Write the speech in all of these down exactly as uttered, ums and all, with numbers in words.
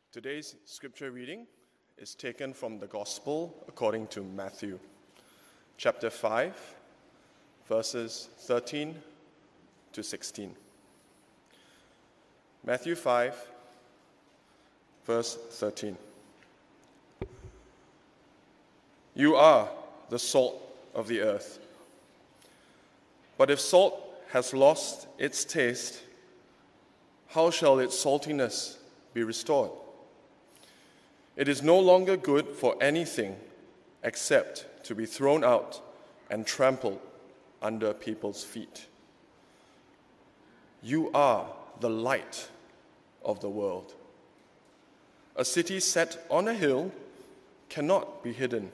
Today's scripture reading is taken from the Gospel according to Matthew, chapter five, verses thirteen to sixteen. Matthew five, verse thirteen. You are the salt of the earth. But if salt has lost its taste, how shall its saltiness be restored? It is no longer good for anything except to be thrown out and trampled under people's feet. You are the light of the world. A city set on a hill cannot be hidden,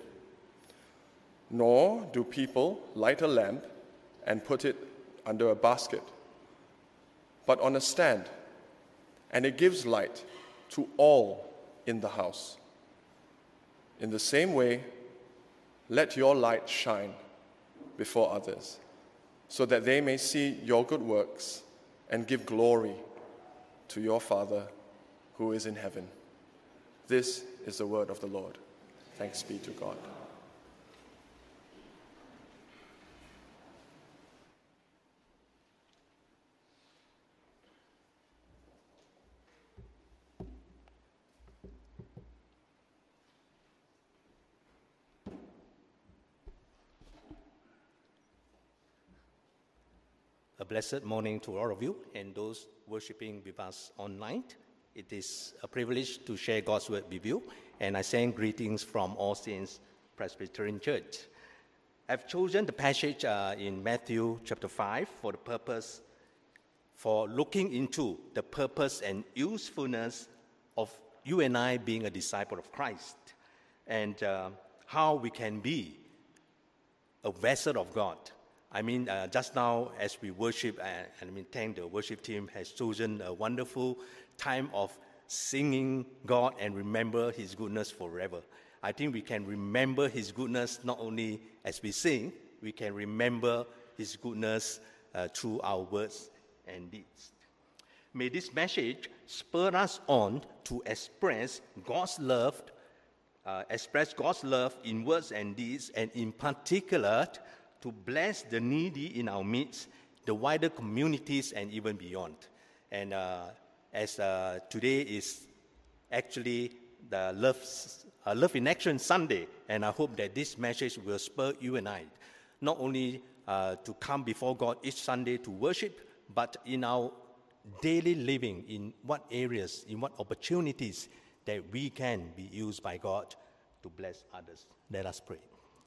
nor do people light a lamp and put it under a basket, but on a stand, and it gives light to all in the house. In the same way, let your light shine before others, so that they may see your good works and give glory to your Father who is in heaven. This is the word of the Lord. Thanks be to God. A blessed morning to all of you and those worshiping with us online. It is a privilege to share God's word with you, and I send greetings from All Saints Presbyterian Church. I've chosen the passage uh, in Matthew chapter five for the purpose, for looking into the purpose and usefulness of you and I being a disciple of Christ, and uh, how we can be a vessel of God. I mean, uh, just now as we worship, uh, and I mean, thank the worship team has chosen a wonderful time of singing God and remember His goodness forever. I think we can remember His goodness not only as we sing, we can remember His goodness uh, through our words and deeds. May this message spur us on to express God's love, uh, express God's love in words and deeds, and in particular, to bless the needy in our midst, the wider communities, and even beyond. And uh, as uh, today is actually the Love, uh, Love in Action Sunday, and I hope that this message will spur you and I, not only uh, to come before God each Sunday to worship, but in our daily living, in what areas, in what opportunities that we can be used by God to bless others. Let us pray.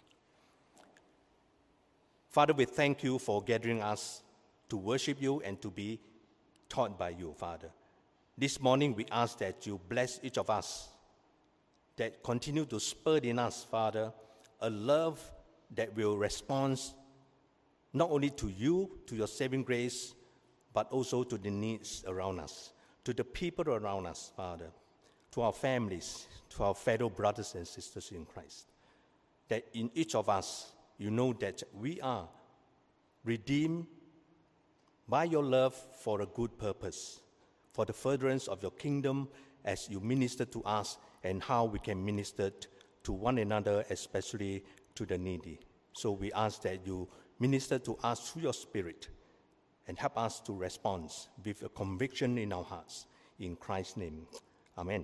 Father, we thank you for gathering us to worship you and to be taught by you, Father. This morning we ask that you bless each of us, that continue to spur in us, Father, a love that will respond not only to you, to your saving grace, but also to the needs around us, to the people around us, Father, to our families, to our fellow brothers and sisters in Christ. That in each of us, you know that we are redeemed by your love for a good purpose, for the furtherance of your kingdom as you minister to us and how we can minister to one another, especially to the needy. So we ask that you minister to us through your Spirit and help us to respond with a conviction in our hearts. In Christ's name, amen.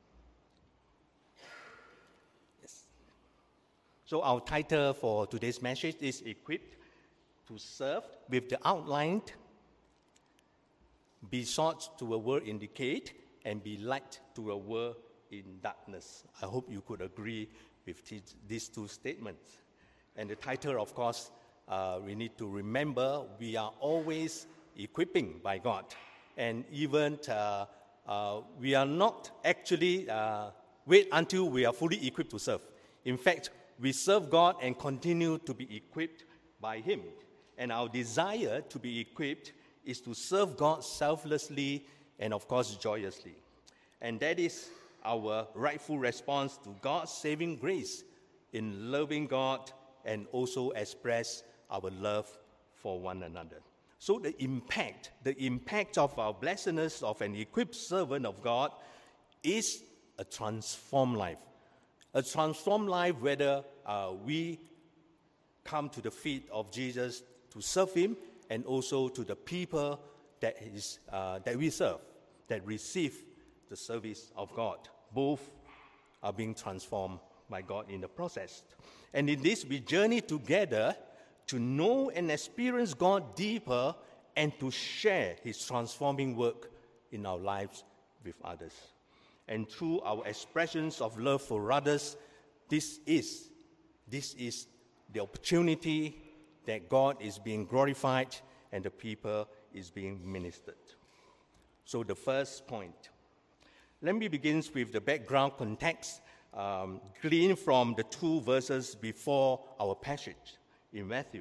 So our title for today's message is Equipped to Serve, with the outline, be salt to a world in decay and be light to a world in darkness. I hope you could agree with these two statements. And the title, of course, uh, we need to remember we are always equipping by God. And even uh, uh, we are not actually uh, wait until we are fully equipped to serve. In fact, we serve God and continue to be equipped by Him. And our desire to be equipped is to serve God selflessly and, of course, joyously. And that is our rightful response to God's saving grace in loving God and also express our love for one another. So the impact, the impact of our blessedness of an equipped servant of God is a transformed life. A transformed life, whether uh, we come to the feet of Jesus to serve him, and also to the people that, is, uh, that we serve, that receive the service of God. Both are being transformed by God in the process. And in this, we journey together to know and experience God deeper and to share his transforming work in our lives with others. And through our expressions of love for others, this is, this is the opportunity that God is being glorified and the people is being ministered. So the first point. Let me begin with the background context um, gleaned from the two verses before our passage in Matthew.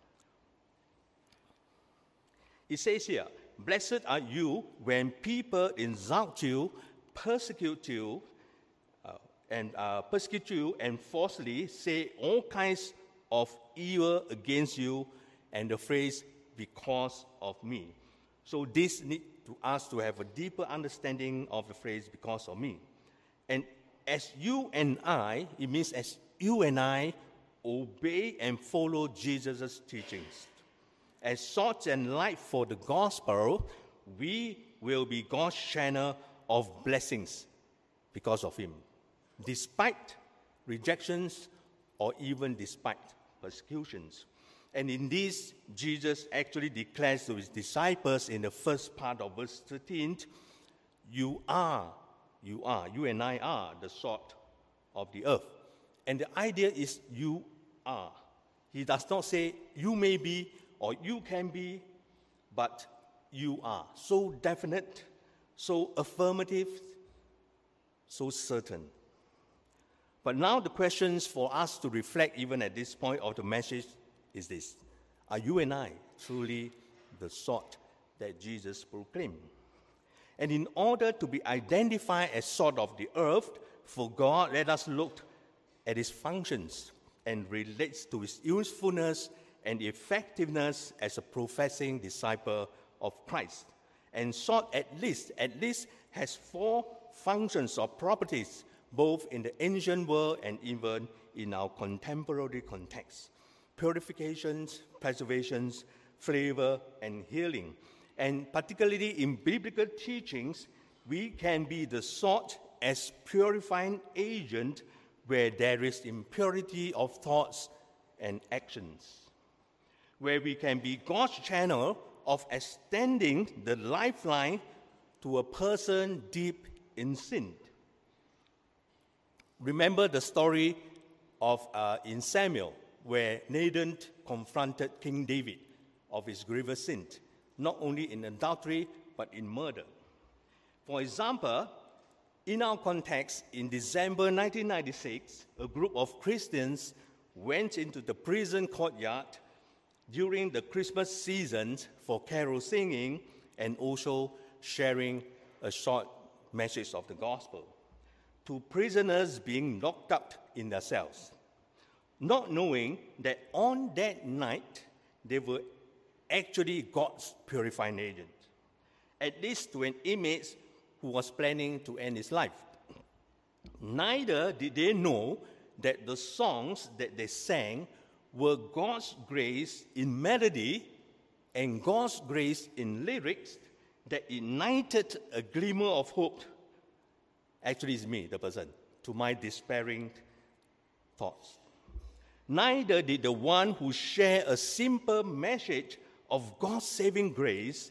It says here, "Blessed are you when people insult you, persecute you, uh, and uh, persecute you, and falsely say all kinds of evil against you," and the phrase "because of me." So this needs to us to have a deeper understanding of the phrase "because of me." And as you and I, it means as you and I obey and follow Jesus' teachings. As salt and light for the gospel, we will be God's channel of blessings because of him, despite rejections or even despite persecutions. And in this, Jesus actually declares to his disciples in the first part of verse thirteen, you are, you are, you and I are the salt of the earth. And the idea is you are. He does not say you may be or you can be, but you are. So definite, so affirmative, so certain. But now the questions for us to reflect even at this point of the message is this: are you and I truly the salt that Jesus proclaimed? And in order to be identified as salt of the earth for God, let us look at its functions and relates to its usefulness and effectiveness as a professing disciple of Christ. And salt at least, at least has four functions or properties, both in the ancient world and even in our contemporary context: purifications, preservations, flavor, and healing. And particularly in biblical teachings, we can be the salt as purifying agent where there is impurity of thoughts and actions, where we can be God's channel of extending the lifeline to a person deep in sin. Remember the story of uh, in Samuel, where Nathan confronted King David of his grievous sin, not only in adultery, but in murder. For example, in our context, in December nineteen ninety-six, a group of Christians went into the prison courtyard during the Christmas season for carol singing and also sharing a short message of the gospel to prisoners being locked up in their cells, not knowing that on that night they were actually God's purifying agent, at least to an inmate who was planning to end his life. Neither did they know that the songs that they sang were God's grace in melody and God's grace in lyrics that ignited a glimmer of hope. Actually, it's me, the person, to my despairing thoughts. Neither did the one who shared a simple message of God's saving grace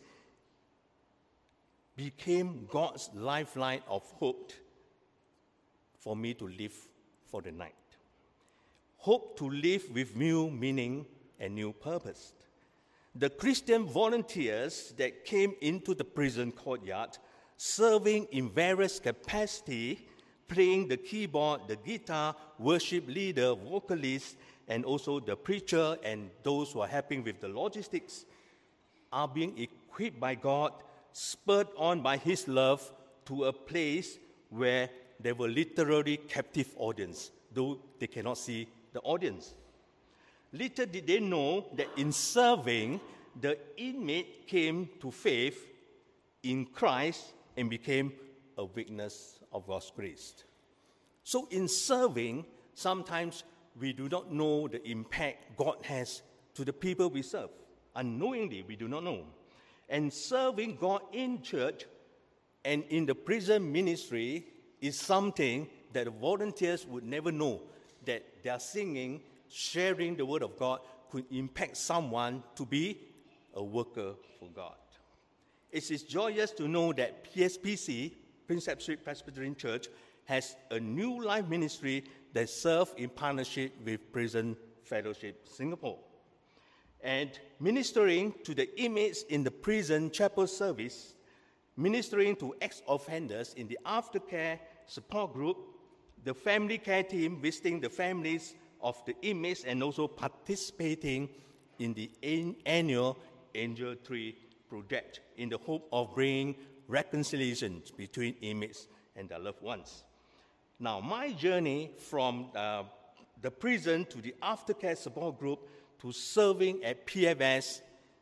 became God's lifeline of hope for me to live for the night. Hope to live with new meaning and new purpose. The Christian volunteers that came into the prison courtyard, serving in various capacities, playing the keyboard, the guitar, worship leader, vocalist, and also the preacher and those who are helping with the logistics, are being equipped by God, spurred on by his love to a place where they were literally captive audience, though they cannot see the audience. Little did they know that in serving, the inmate came to faith in Christ and became a witness of God's grace. So in serving, sometimes we do not know the impact God has to the people we serve. Unknowingly, we do not know. And serving God in church and in the prison ministry is something that the volunteers would never know, that their singing, sharing the word of God could impact someone to be a worker for God. It is joyous to know that P S P C, Prinsep Street Presbyterian Church, has a new life ministry that serves in partnership with Prison Fellowship Singapore. And ministering to the inmates in the prison chapel service, ministering to ex-offenders in the aftercare support group, the family care team visiting the families of the inmates and also participating in the annual Angel Tree project in the hope of bringing reconciliation between inmates and their loved ones. Now, my journey from uh, the prison to the aftercare support group to serving at P F S,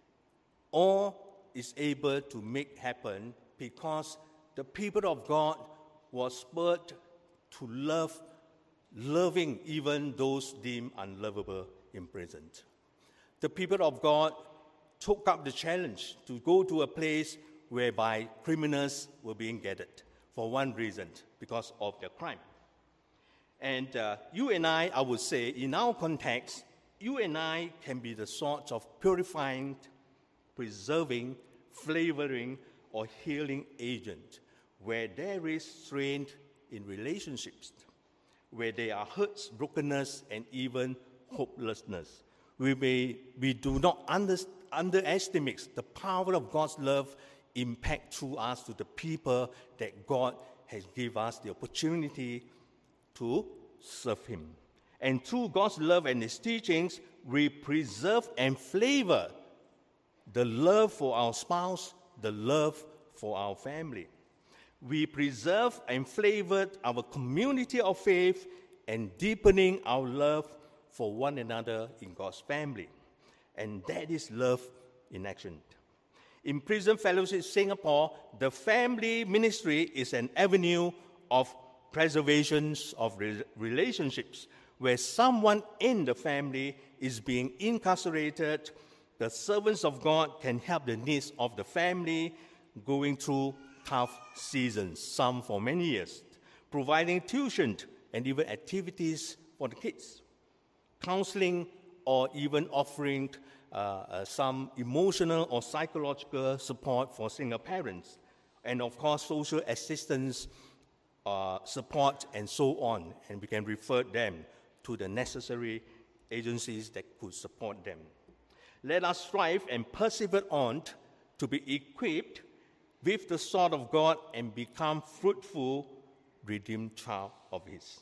all is able to make happen because the people of God was spurred to love, loving even those deemed unlovable in prison. The people of God took up the challenge to go to a place whereby criminals were being gathered for one reason, because of their crime. And uh, you and I, I would say, in our context, you and I can be the sort of purifying, preserving, flavoring, or healing agent where there is strain in relationships, where there are hurts, brokenness, and even hopelessness. We, may, we do not under, underestimate the power of God's love impact through us to the people that God has given us the opportunity to serve Him. And through God's love and His teachings, we preserve and flavor the love for our spouse, the love for our family. We preserve and flavored our community of faith and deepening our love for one another in God's family. And that is love in action. In Prison Fellowship Singapore, the family ministry is an avenue of preservation of re- relationships where someone in the family is being incarcerated. The servants of God can help the needs of the family going through tough seasons, some for many years, providing tuition and even activities for the kids, counseling, or even offering uh, uh, some emotional or psychological support for single parents, and of course social assistance, uh, support, and so on, and we can refer them to the necessary agencies that could support them. Let us strive and persevere on to be equipped with the sword of God and become fruitful, redeemed child of His.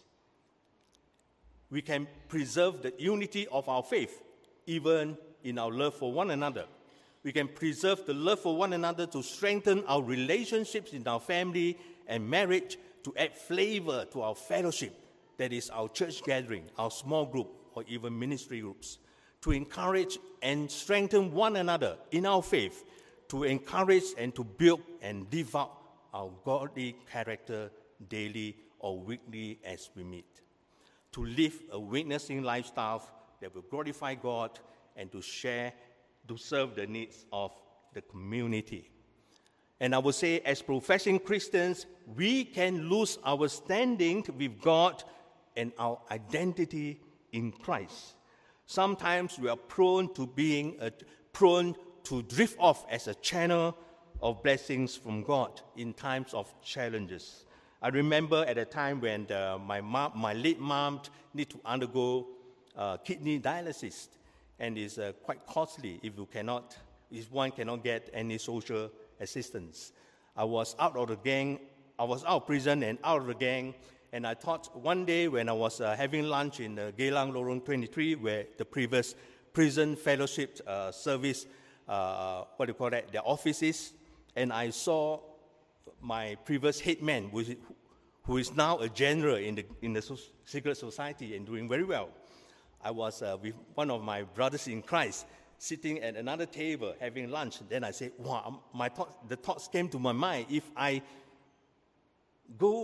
We can preserve the unity of our faith, even in our love for one another. We can preserve the love for one another to strengthen our relationships in our family and marriage, to add flavor to our fellowship, that is our church gathering, our small group, or even ministry groups, to encourage and strengthen one another in our faith, to encourage and to build and live out our godly character daily or weekly as we meet, to live a witnessing lifestyle that will glorify God and to share, to serve the needs of the community. And I would say, as professing Christians, we can lose our standing with God and our identity in Christ. Sometimes we are prone to being a, prone to drift off as a channel of blessings from God in times of challenges. I remember at a time when the, my mom, my late mom needed to undergo uh, kidney dialysis, and it's uh, quite costly if you cannot, if one cannot get any social assistance. I was out of the gang, I was out of prison and out of the gang, and I thought one day when I was uh, having lunch in uh, Geylang Lorong twenty-three, where the previous prison fellowship uh, service, uh, what do you call that, their offices, and I saw my previous head man, who is, who is now a general in the, in the so- secret society and doing very well. I was uh, with one of my brothers in Christ, sitting at another table having lunch. Then I said, wow, my thought, the thoughts came to my mind. If I go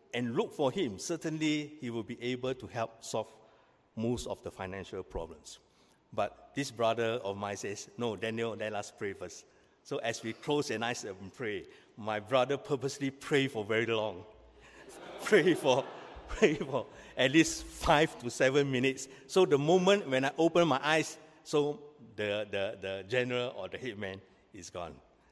and look for him, certainly he will be able to help solve most of the financial problems. But this brother of mine says, no, Daniel, let us pray first. So as we close and I and pray, my brother purposely prayed for very long. pray for, pray for at least five to seven minutes. So the moment when I open my eyes, so the, the, the general or the headman is gone.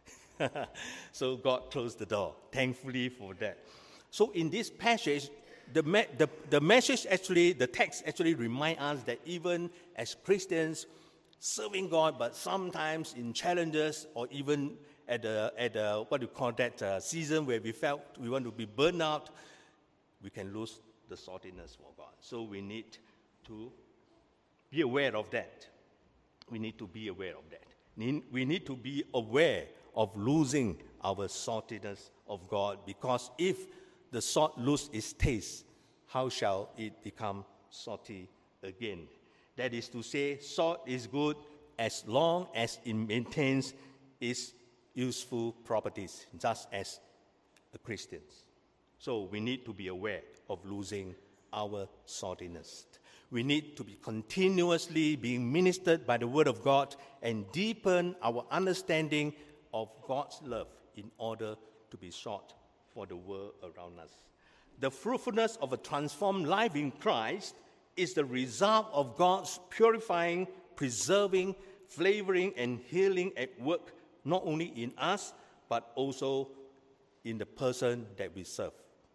So God closed the door. Thankfully for that. So in this passage, the, me- the, the message actually, the text actually reminds us that even as Christians, serving God, but sometimes in challenges or even at the, at the what do you call that, uh, season where we felt we want to be burned out, we can lose the saltiness for God. So we need to be aware of that. We need to be aware of that. We need to be aware of losing our saltiness of God, because if the salt loses its taste, how shall it become salty again? That is to say, salt is good as long as it maintains its useful properties, just as a Christian. So we need to be aware of losing our saltiness. We need to be continuously being ministered by the Word of God and deepen our understanding of God's love in order to be salt for the world around us. The fruitfulness of a transformed life in Christ is the result of God's purifying, preserving, flavoring, and healing at work, not only in us, but also in the person that we serve.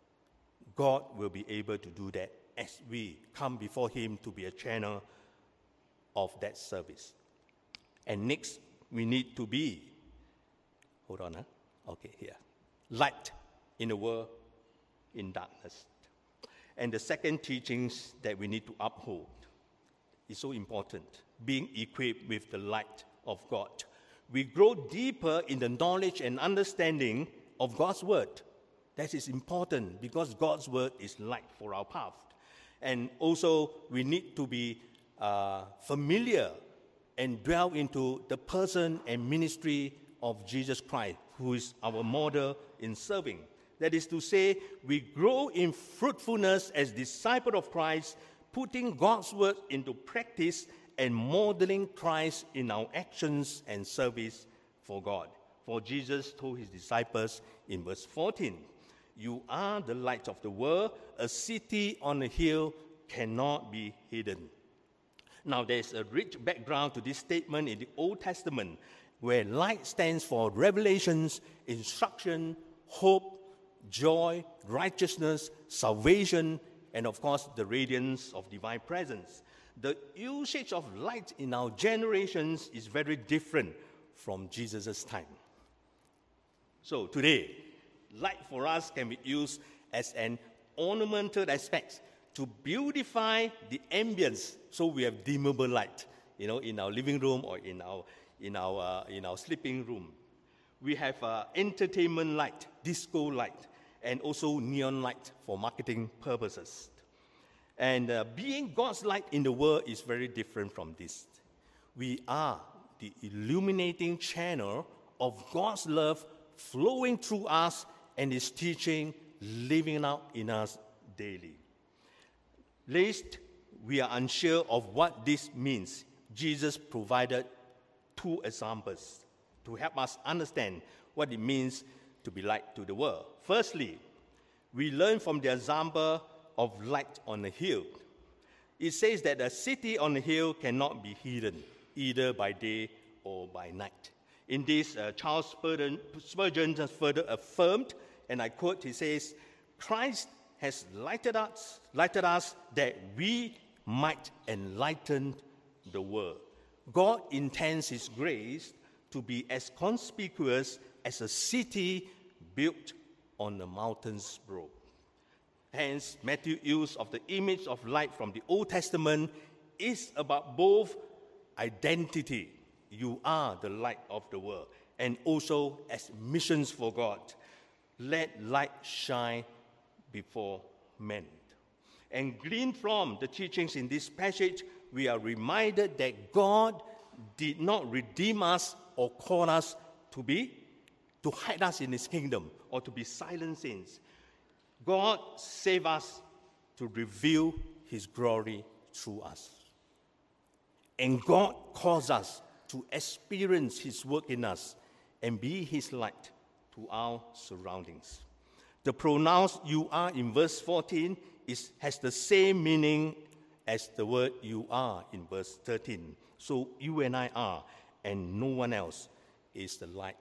God will be able to do that as we come before Him to be a channel of that service. And next, we need to be, hold on, huh? Okay, here, light in the world in darkness. And the second teachings that we need to uphold is so important, being equipped with the light of God. We grow deeper in the knowledge and understanding of God's Word. That is important because God's Word is light for our path. And also, we need to be uh, familiar and dwell into the person and ministry of Jesus Christ, who is our model in serving. That is to say, we grow in fruitfulness as disciples of Christ, putting God's Word into practice and modeling Christ in our actions and service for God. For Jesus told his disciples in verse fourteen, "You are the light of the world. A city on a hill cannot be hidden." Now, there's a rich background to this statement in the Old Testament, where light stands for revelations, instruction, hope, joy, righteousness, salvation, and of course, the radiance of divine presence. The usage of light in our generations is very different from Jesus' time. So today, light for us can be used as an ornamental aspect to beautify the ambience. So we have dimmable light, you know, in our living room or in our in our uh, in our sleeping room. We have uh, entertainment light, disco light, and also neon light for marketing purposes. And uh, being God's light in the world is very different from this. We are the illuminating channel of God's love flowing through us and His teaching living out in us daily. Lest we are unsure of what this means, Jesus provided two examples to help us understand what it means to be light to the world. Firstly, we learn from the example of light on a hill. It says that a city on a hill cannot be hidden, either by day or by night. In this, uh, Charles Spurgeon, Spurgeon has further affirmed, and I quote, he says, "Christ has lighted us, lighted us that we might enlighten the world." God intends His grace to be as conspicuous as a city built on the mountain's brow. Hence, Matthew's use of the image of light from the Old Testament is about both identity, you are the light of the world, and also as missions for God. Let light shine before men. And gleaned from the teachings in this passage, we are reminded that God did not redeem us or call us to be, to hide us in His kingdom or to be silent saints. God saved us to reveal his glory through us. And God calls us to experience his work in us and be his light to our surroundings. The pronouns you are in verse fourteen is, has the same meaning as the word you are in verse thirteen. So you and I are, and no one else is the light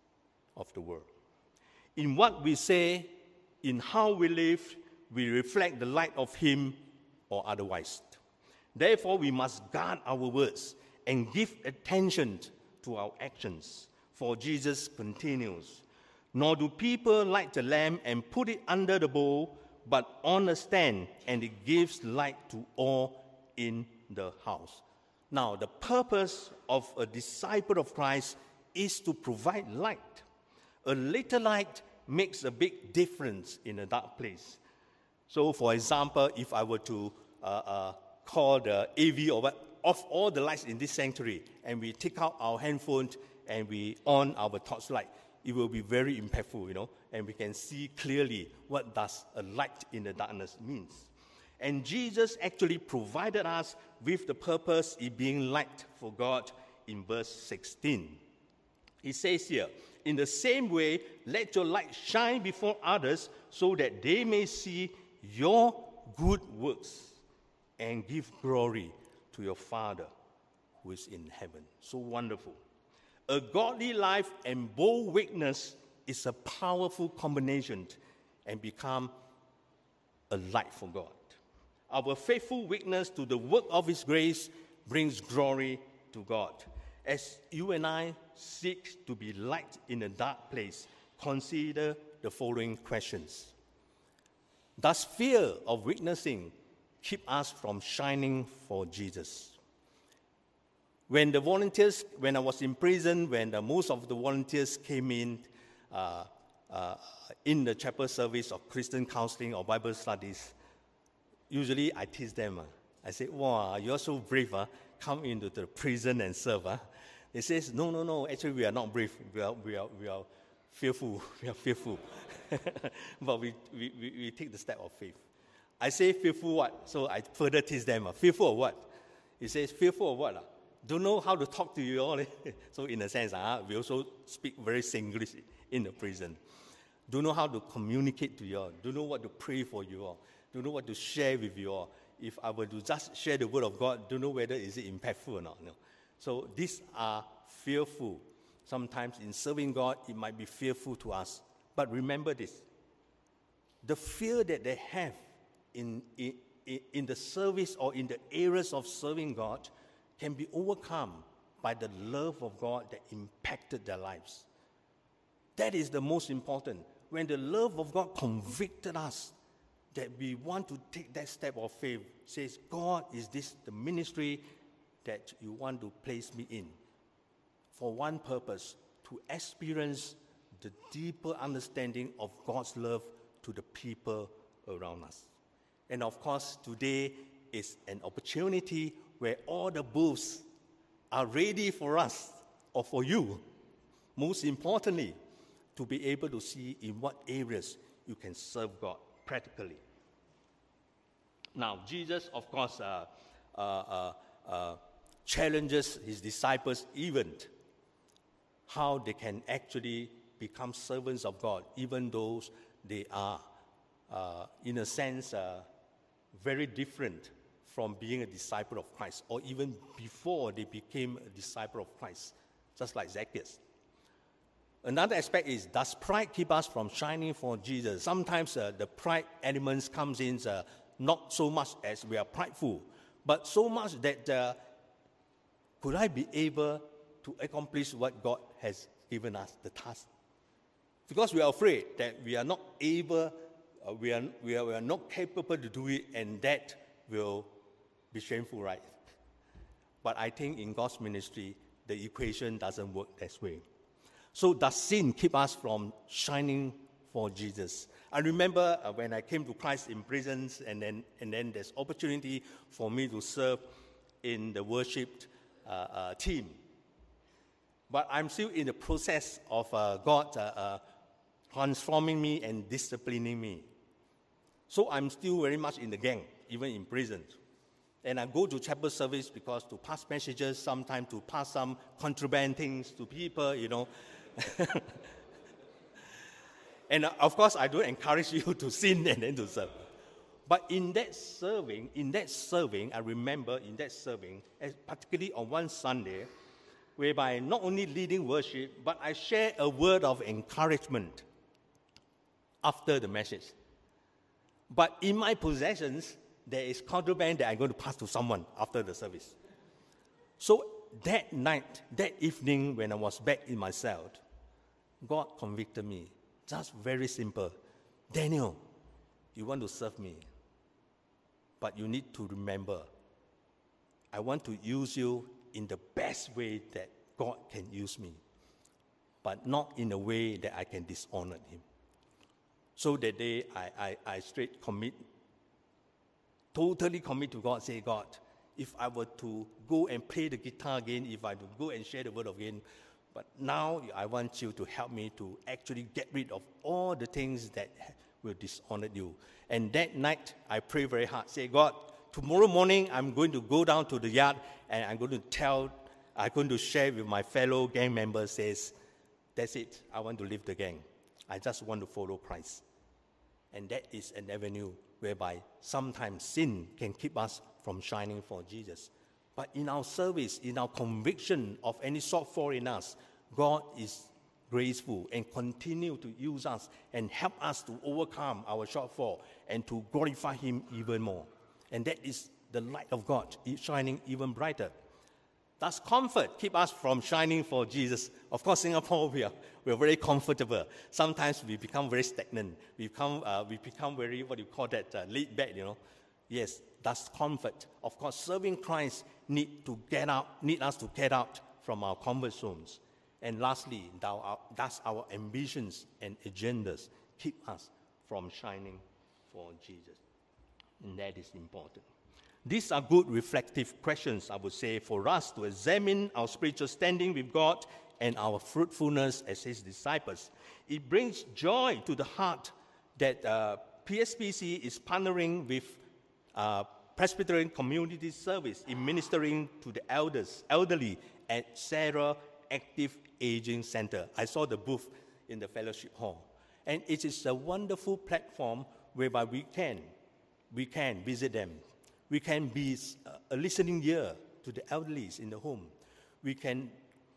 of the world. In what we say, in how we live, we reflect the light of him or otherwise. Therefore, we must guard our words and give attention to our actions. For Jesus continues, nor do people light the lamp and put it under the bowl, but on a stand, and it gives light to all in the house. Now, the purpose of a disciple of Christ is to provide light. A little light makes a big difference in a dark place. So, for example, if I were to uh, uh, call the A V or what, off all the lights in this sanctuary, and we take out our handphone and we on our torchlight, it will be very impactful, you know, and we can see clearly what does a light in the darkness means. And Jesus actually provided us with the purpose of being light for God in verse sixteen. He says here, in the same way, let your light shine before others so that they may see your good works and give glory to your Father who is in heaven. So wonderful. A godly life and bold witness is a powerful combination and become a light for God. Our faithful witness to the work of his grace brings glory to God. As you and I seek to be light in a dark place, consider the following questions. Does fear of witnessing keep us from shining for Jesus? When the volunteers, when I was in prison, when the, most of the volunteers came in uh, uh, in the chapel service of Christian counseling or Bible studies, usually I tease them. Uh. I say, wow, you're so brave, uh, come into the prison and serve. Uh. They say, no, no, no, actually we are not brave, we are, we are, we are fearful, we are fearful. But we, we, we take the step of faith. I say fearful what? So I further tease them. Uh. Fearful of what? He says, fearful of what? Uh? Don't know how to talk to you all. So in a sense, uh, we also speak very Singlish in the prison. Don't know how to communicate to you all. Don't know what to pray for you all. Don't know what to share with you all. If I were to just share the word of God, don't know whether is it impactful or not. No. So these are fearful. Sometimes in serving God, it might be fearful to us. But remember this. The fear that they have in, in, in the service or in the areas of serving God can be overcome by the love of God that impacted their lives. That is the most important. When the love of God convicted us that we want to take that step of faith, says, God, is this the ministry that you want to place me in? For one purpose, to experience the deeper understanding of God's love to the people around us. And of course, today is an opportunity where all the booths are ready for us or for you. Most importantly, to be able to see in what areas you can serve God practically. Now, Jesus, of course, uh, uh, uh, uh, challenges his disciples even how they can actually become servants of God, even though they are, uh, in a sense, uh, very different from being a disciple of Christ, or even before they became a disciple of Christ, just like Zacchaeus. Another aspect is, does pride keep us from shining for Jesus? Sometimes uh, the pride elements comes in uh, not so much as we are prideful, but so much that uh, could I be able to accomplish what God has given us, the task? Because we are afraid that we are not able, uh, we, are, we, are, we are not capable to do it, and that will be shameful, right? But I think in God's ministry, the equation doesn't work that way. So does sin keep us from shining for Jesus? I remember uh, when I came to Christ in prisons, and then and then there's opportunity for me to serve in the worship uh, uh, team. But I'm still in the process of uh, God uh, uh, transforming me and disciplining me. So I'm still very much in the gang, even in prison. And I go to chapel service because to pass messages, sometimes to pass some contraband things to people, you know. And uh, of course, I don't encourage you to sin and then to serve. But in that serving, in that serving, I remember in that serving, particularly on one Sunday, whereby not only leading worship, but I share a word of encouragement after the message. But in my possessions, there is contraband that I'm going to pass to someone after the service. So that night, that evening, when I was back in my cell, God convicted me. Just very simple. Daniel, you want to serve me, but you need to remember, I want to use you in the best way that God can use me, but not in a way that I can dishonor him. So that day, I, I, I straight commit, totally commit to God, say, God, if I were to go and play the guitar again, if I would go and share the word again, but now I want you to help me to actually get rid of all the things that will dishonor you. And that night, I pray very hard, say, God, tomorrow morning, I'm going to go down to the yard and I'm going to tell, I'm going to share with my fellow gang members, says, that's it, I want to leave the gang. I just want to follow Christ. And that is an avenue whereby sometimes sin can keep us from shining for Jesus. But in our service, in our conviction of any shortfall in us, God is graceful and continue to use us and help us to overcome our shortfall and to glorify him even more. And that is the light of God shining even brighter. Does comfort keep us from shining for Jesus? Of course, Singapore, we are, we are very comfortable. Sometimes we become very stagnant. We become, uh, we become very, what do you call that, uh, laid back, you know. Yes, that's comfort. Of course, serving Christ need to get out, need us to get out from our comfort zones. And lastly, does our ambitions and agendas keep us from shining for Jesus? And that is important. These are good reflective questions, I would say, for us to examine our spiritual standing with God and our fruitfulness as his disciples. It brings joy to the heart that uh, P S B C is partnering with uh, Presbyterian Community Service in ministering to the elders, elderly at Sarah Active Aging Center. I saw the booth in the fellowship hall. And it is a wonderful platform whereby we can, we can visit them. We can be a listening ear to the elderly in the home. We can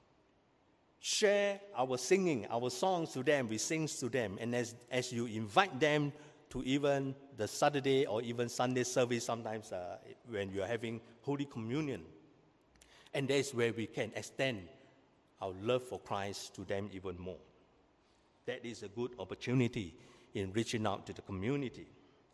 share our singing, our songs to them. We sing to them. And as, as you invite them to even the Saturday or even Sunday service, sometimes uh, when you are having Holy Communion. And that's where we can extend our love for Christ to them even more. That is a good opportunity in reaching out to the community.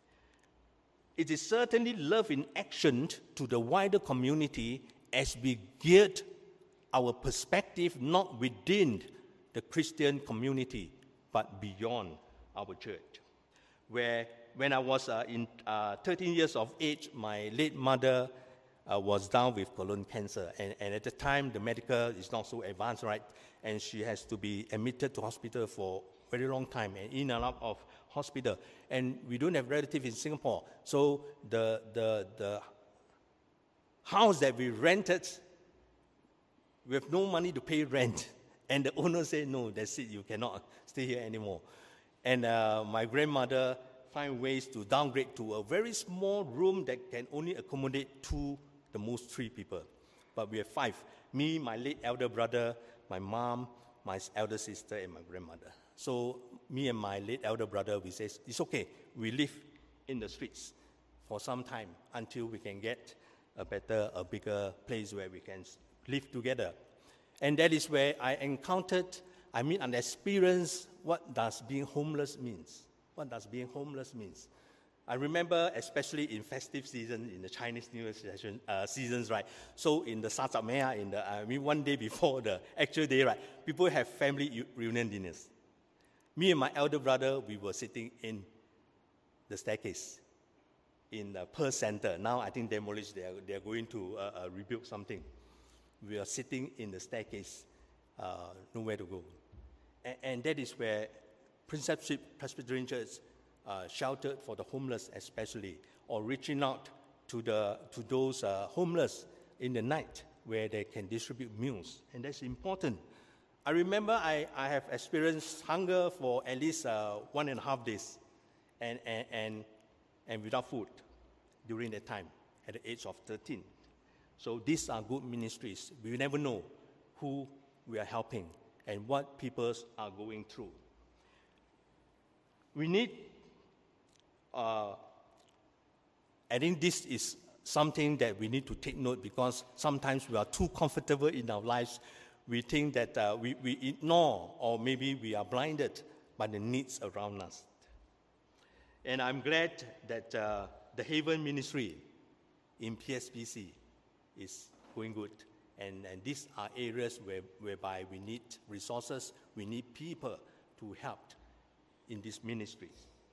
It is certainly love in action to the wider community as we geared our perspective not within the Christian community, but beyond our church. Where when I was uh, in uh, thirteen years of age, my late mother uh, was down with colon cancer. And, and at the time, the medical is not so advanced, right? And she has to be admitted to hospital for a very long time and in and out of hospital. And we don't have relatives in Singapore. So the, the, the house that we rented, we have no money to pay rent. And the owner said, no, that's it, you cannot stay here anymore. And uh, my grandmother find ways to downgrade to a very small room that can only accommodate two, the most three people. But we have five. Me, my late elder brother, my mom, my elder sister, and my grandmother. So me and my late elder brother, we say, it's okay, we live in the streets for some time until we can get a better, a bigger place where we can live together. And that is where I encountered, I mean, and experienced what does being homeless means. What does being homeless means? I remember, especially in festive season, in the Chinese New Year session, uh, seasons, right? So in the Satsapmaya, in the, I mean, one day before the actual day, right? People have family reunion dinners. Me and my elder brother, we were sitting in the staircase in the Pearl Center. Now I think demolished, they are, they are going to uh, uh, rebuild something. We are sitting in the staircase, uh, nowhere to go. And, and that is where Prince Philip Presbyterian Church uh, shelter for the homeless especially, or reaching out to, the, to those uh, homeless in the night where they can distribute meals. And that's important. I remember I, I have experienced hunger for at least uh, one and a half days and, and, and, and without food during that time at the age of thirteen. So these are good ministries. We never know who we are helping and what people are going through. We need, uh, I think this is something that we need to take note, because sometimes we are too comfortable in our lives. We think that uh, we, we ignore, or maybe we are blinded by the needs around us. And I'm glad that uh, the Haven Ministry in P S B C is going good. And, and these are areas where, whereby we need resources, we need people to help in these ministries.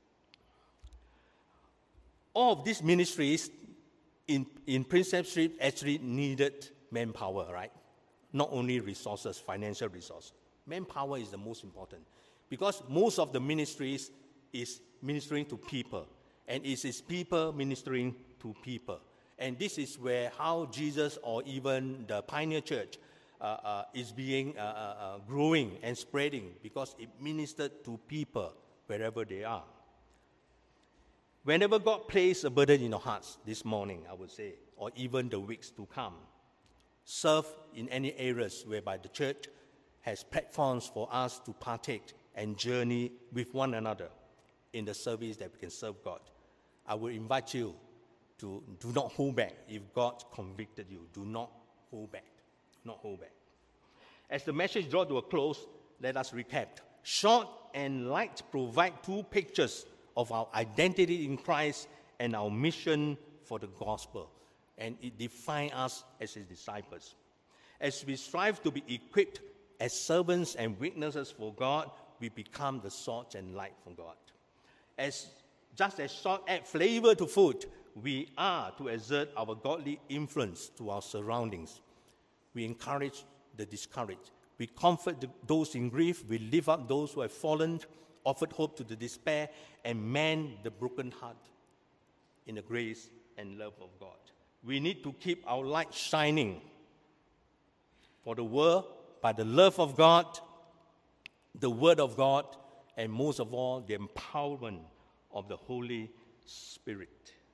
All of these ministries in, in Prinsep Street actually needed manpower, right? Not only resources, financial resources. Manpower is the most important, because most of the ministries is ministering to people, and it is people ministering to people. And this is where how Jesus, or even the Pioneer Church, uh, uh, is being uh, uh, growing and spreading, because it ministered to people wherever they are. Whenever God placed a burden in our hearts this morning, I would say, or even the weeks to come, serve in any areas whereby the church has platforms for us to partake and journey with one another in the service that we can serve God. I will invite you to do not hold back. If God convicted you, do not hold back. Do not hold back. As the message draws to a close, let us recap. Short and light provide two pictures of our identity in Christ and our mission for the gospel. And it defines us as his disciples. As we strive to be equipped as servants and witnesses for God, we become the salt and light for God. As just as salt adds flavor to food, we are to exert our godly influence to our surroundings. We encourage the discouraged. We comfort the, those in grief. We lift up those who have fallen, offered hope to the despair, and mend the broken heart in the grace and love of God. We need to keep our light shining for the world by the love of God, the Word of God, and most of all, the empowerment of the Holy Spirit.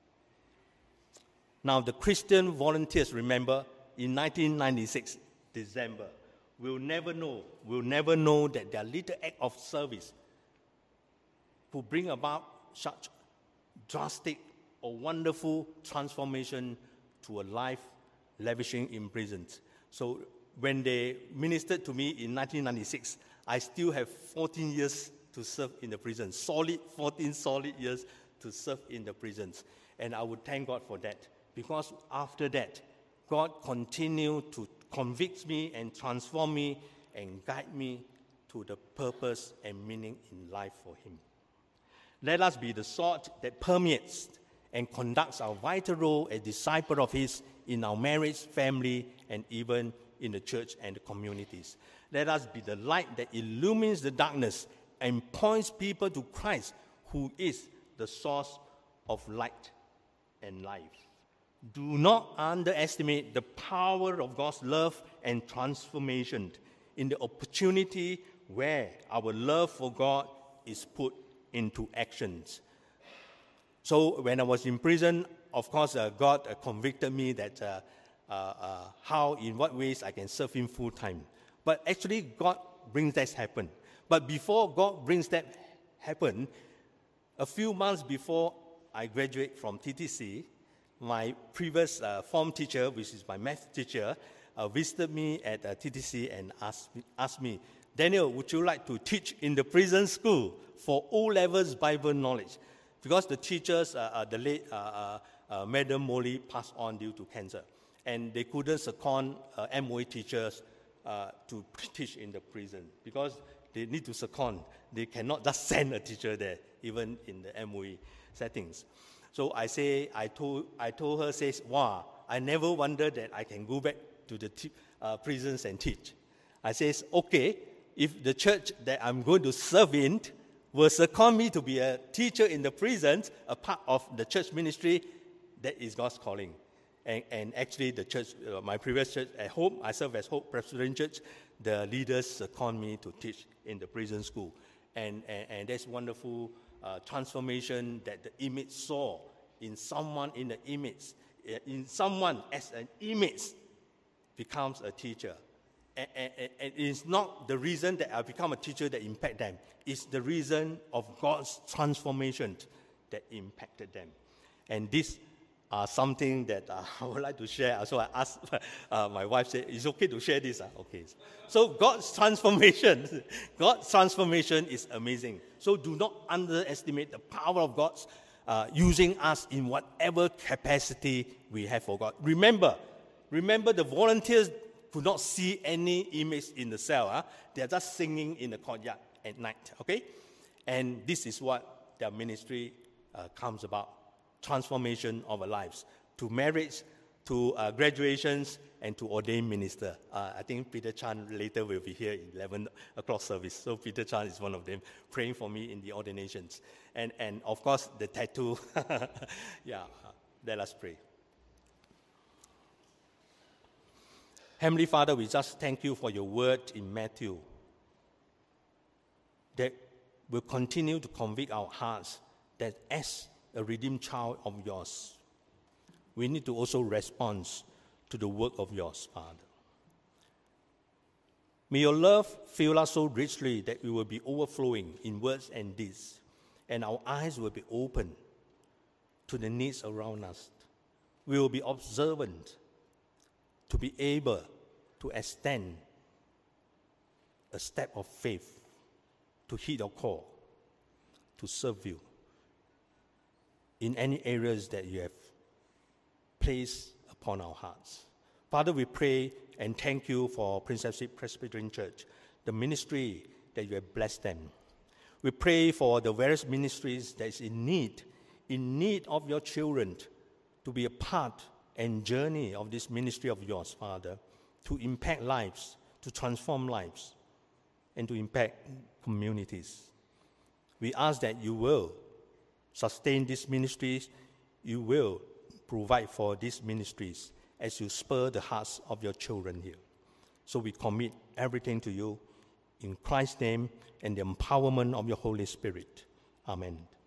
Now, the Christian volunteers, remember, in nineteen ninety-six, December, will never know, will never know that their little act of service will bring about such drastic or wonderful transformation to a life lavishing in prisons. So when they ministered to me in nineteen ninety-six, I still have fourteen years to serve in the prison, solid fourteen solid years to serve in the prisons. And I would thank God for that, because after that, God continued to convict me and transform me and guide me to the purpose and meaning in life for Him. Let us be the salt that permeates and conducts our vital role as disciple of His in our marriage, family, and even in the church and the communities. Let us be the light that illumines the darkness and points people to Christ, who is the source of light and life. Do not underestimate the power of God's love and transformation in the opportunity where our love for God is put into actions. So when I was in prison, of course, uh, God uh, convicted me that uh, uh, uh, how, in what ways I can serve Him full time. But actually, God brings that happen. But before God brings that happen, a few months before I graduate from T T C, my previous uh, form teacher, which is my math teacher, uh, visited me at uh, T T C and asked me, asked me, Daniel, would you like to teach in the prison school for O-levels Bible knowledge? Because the teachers, uh, uh, the late uh, uh, uh, Madam Molly passed on due to cancer, and they couldn't second uh, M O E teachers uh, to teach in the prison, because they need to second. They cannot just send a teacher there, even in the M O E settings. So I say, I told, I told her, says, wow, I never wondered that I can go back to the t- uh, prisons and teach. I says, okay, if the church that I'm going to serve in will second me to be a teacher in the prison, a part of the church ministry, that is God's calling. And, and actually, the church, uh, my previous church at Hope, I serve as Hope Presbyterian Church, the leaders second me to teach in the prison school. And, and, and that's wonderful uh, transformation that the image saw in someone in the image, in someone as an image becomes a teacher. And, and, and it's not the reason that I become a teacher that impact them. It's the reason of God's transformation that impacted them. And this are something that uh, I would like to share. So I asked uh, my wife, said, "It's okay to share this?" Uh? Okay. So God's transformation, God's transformation is amazing. So do not underestimate the power of God's uh, using us in whatever capacity we have for God. Remember, remember the volunteers could not see any image in the cell. Huh? They are just singing in the courtyard at night, okay? And this is what their ministry uh, comes about, transformation of our lives, to marriage, to uh, graduations, and to ordained minister. Uh, I think Peter Chan later will be here in eleven o'clock service. So Peter Chan is one of them, praying for me in the ordinations. And, and of course, the tattoo. yeah, uh, let us pray. Heavenly Father, we just thank you for your word in Matthew that will continue to convict our hearts that as a redeemed child of yours, we need to also respond to the work of yours, Father. May your love fill us so richly that we will be overflowing in words and deeds, and our eyes will be open to the needs around us. We will be observant to be able to extend a step of faith, to heed your call, to serve you in any areas that you have placed upon our hearts. Father, we pray and thank you for Prince Alfred Presbyterian Church, the ministry that you have blessed them. We pray for the various ministries that is in need, in need of your children to be a part and journey of this ministry of yours, Father, to impact lives, to transform lives, and to impact communities. We ask that you will sustain these ministries, you will provide for these ministries as you spur the hearts of your children here. So we commit everything to you in Christ's name and the empowerment of your Holy Spirit. Amen.